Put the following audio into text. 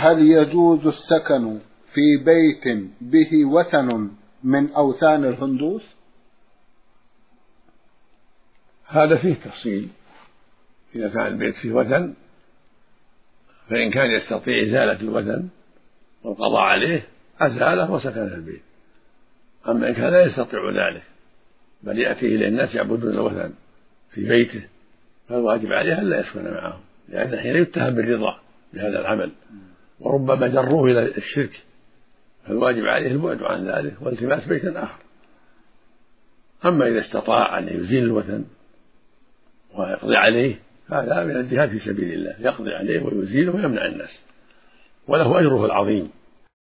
هل يجوز السكن في بيت به وثن من أوثان الهندوس؟ هذا فيه تفصيل. إذا كان البيت فيه وثن فإن كان يستطيع إزالة الوثن والقضاء عليه أزاله وسكن في البيت. أما إن كان لا يستطيع ذلك بل يأتي إلى الناس يعبدون الوثن في بيته فالواجب عليه ألا يسكن معهم، لأنه حين يتهم بالرضا بهذا العمل وربما جروه إلى الشرك، فالواجب عليه البعد عن ذلك والتماس بيت آخر. أما إذا استطاع أن يزيل الوثن ويقضي عليه هذا من الجهاد في سبيل الله، يقضي عليه ويزيله ويمنع الناس، وله أجره العظيم.